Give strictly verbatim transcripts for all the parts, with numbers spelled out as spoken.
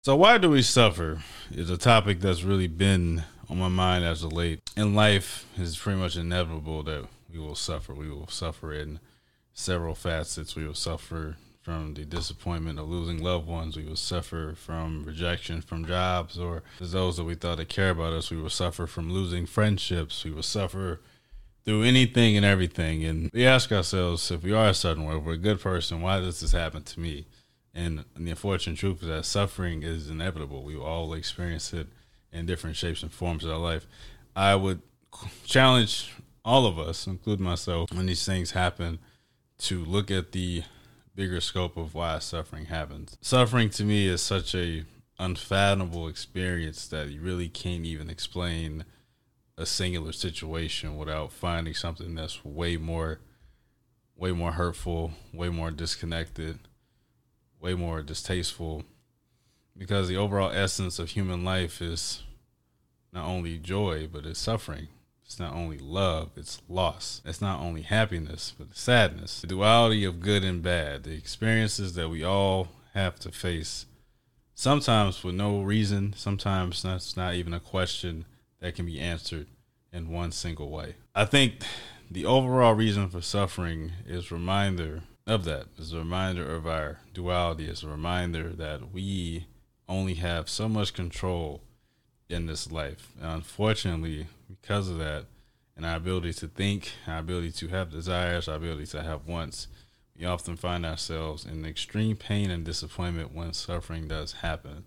So why do we suffer is a topic that's really been on my mind as of late. In life, it's pretty much inevitable that we will suffer. We will suffer in several facets. We will suffer from the disappointment of losing loved ones. We will suffer from rejection from jobs or those that we thought that care about us. We will suffer from losing friendships. We will suffer through anything and everything. And we ask ourselves, if we are a certain way, if we're a good person, why does this happen to me? And the unfortunate truth is that suffering is inevitable. We will all experience it in different shapes and forms of our life. I would challenge all of us, including myself, when these things happen, to look at the bigger scope of why suffering happens. Suffering to me is such a unfathomable experience that you really can't even explain a singular situation without finding something that's way more, way more hurtful, way more disconnected, way more distasteful, because the overall essence of human life is not only joy, but it's suffering. It's not only love, it's loss. It's not only happiness, but it's sadness. The duality of good and bad, the experiences that we all have to face, sometimes for no reason, sometimes that's not even a question that can be answered in one single way. I think the overall reason for suffering is a reminder of that. It's a reminder of our duality. It's a reminder that we only have so much control in this life. And unfortunately, because of that, and our ability to think, our ability to have desires, our ability to have wants, we often find ourselves in extreme pain and disappointment when suffering does happen.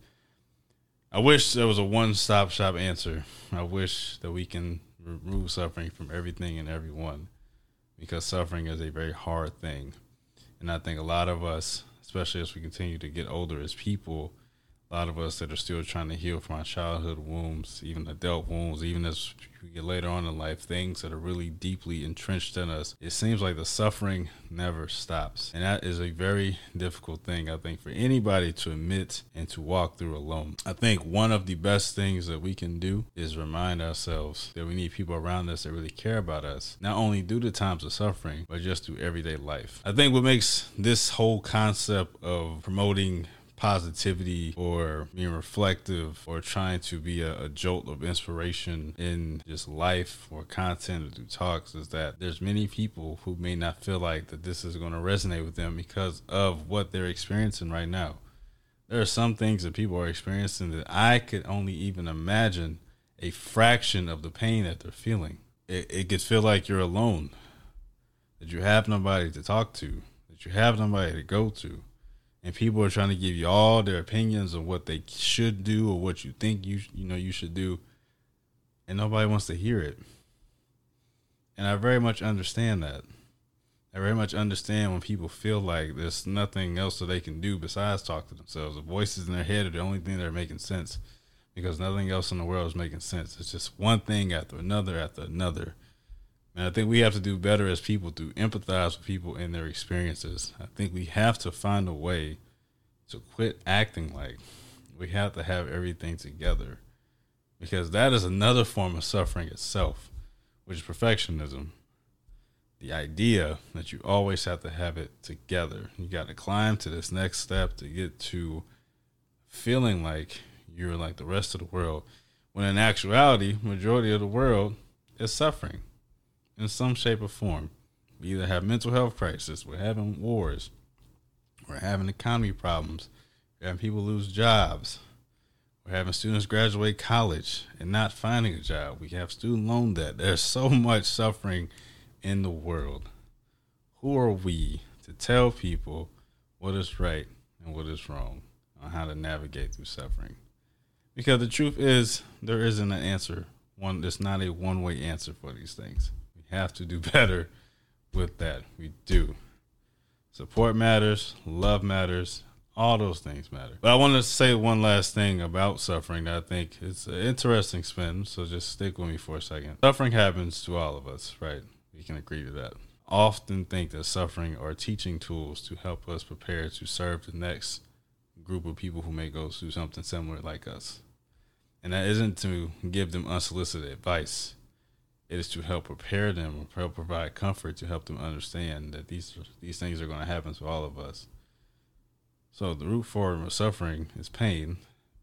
I wish there was a one-stop shop answer. I wish that we can remove suffering from everything and everyone, because suffering is a very hard thing. And I think a lot of us, especially as we continue to get older as people, a lot of us that are still trying to heal from our childhood wounds, even adult wounds, even as we get later on in life, things that are really deeply entrenched in us, it seems like the suffering never stops. And that is a very difficult thing, I think, for anybody to admit and to walk through alone. I think one of the best things that we can do is remind ourselves that we need people around us that really care about us, not only due to times of suffering, but just through everyday life. I think what makes this whole concept of promoting positivity or being reflective or trying to be a, a jolt of inspiration in just life or content or through talks is that there's many people who may not feel like that this is going to resonate with them because of what they're experiencing right now. There are some things that people are experiencing that I could only even imagine a fraction of the pain that they're feeling. It, it could feel like you're alone, that you have nobody to talk to, that you have nobody to go to. And people are trying to give you all their opinions of what they should do or what you think you you know you should do, and nobody wants to hear it. And I very much understand that. I very much understand when people feel like there's nothing else that they can do besides talk to themselves. The voices in their head are the only thing that are making sense, because nothing else in the world is making sense. It's just one thing after another after another. And I think we have to do better as people to empathize with people in their experiences. I think we have to find a way to quit acting like we have to have everything together, because that is another form of suffering itself, which is perfectionism. The idea that you always have to have it together. You got to climb to this next step to get to feeling like you're like the rest of the world, when in actuality, majority of the world is suffering in some shape or form. We either have mental health crisis, we're having wars, we're having economy problems, we're having people lose jobs, we're having students graduate college and not finding a job, we have student loan debt. There's so much suffering in the world. Who are we to tell people what is right and what is wrong on how to navigate through suffering? Because the truth is, there isn't an answer. One, there's not a one-way answer for these things. Have to do better with that. We do. Support matters, love matters, all those things matter. But I want to say one last thing about suffering that I think it's an interesting spin, so just stick with me for a second. Suffering happens to all of us, right? We can agree to that. Often think that suffering are teaching tools to help us prepare to serve the next group of people who may go through something similar like us. And that isn't to give them unsolicited advice. It is to help prepare them, or help provide comfort, to help them understand that these these things are going to happen to all of us. So the root form of suffering is pain.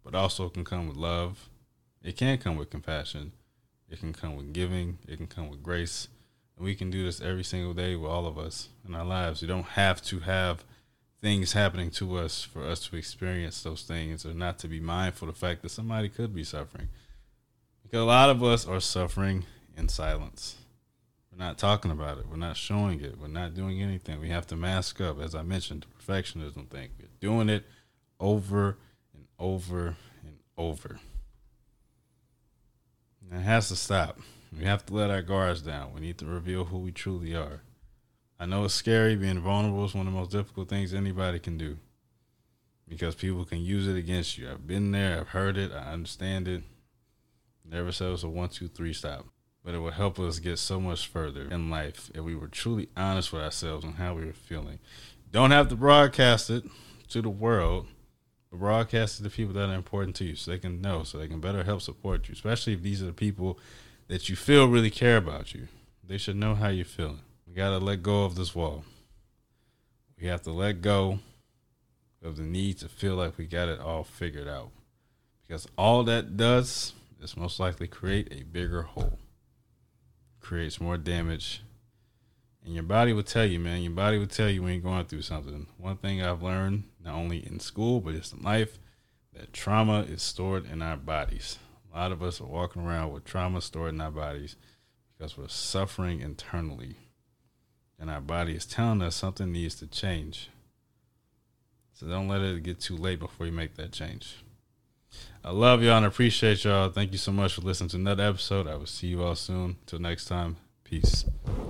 but also can come with love. It can come with compassion. It can come with giving. It can come with grace. And we can do this every single day with all of us in our lives. We don't have to have things happening to us for us to experience those things, or not to be mindful of the fact that somebody could be suffering. Because a lot of us are suffering in silence. We're not talking about it. We're not showing it. We're not doing anything. We have to mask up, as I mentioned, the perfectionism thing. We're doing it over and over and over. And it has to stop. We have to let our guards down. We need to reveal who we truly are. I know it's scary. Being vulnerable is one of the most difficult things anybody can do, because people can use it against you. I've been there. I've heard it. I understand it. Never said it was a one, two, three stop. But it would help us get so much further in life if we were truly honest with ourselves on how we were feeling. Don't have to broadcast it to the world, but broadcast it to people that are important to you so they can know, so they can better help support you, especially if these are the people that you feel really care about you. They should know how you're feeling. We got to let go of this wall. We have to let go of the need to feel like we got it all figured out, because all that does is most likely create a bigger hole, creates more damage. And your body will tell you, man, your body will tell you when you're going through something. One thing I've learned, not only in school, but just in life, that trauma is stored in our bodies. A lot of us are walking around with trauma stored in our bodies because we're suffering internally. And our body is telling us something needs to change. So don't let it get too late before you make that change. I love y'all and appreciate y'all. Thank you so much for listening to another episode. I will see you all soon. Till next time, peace.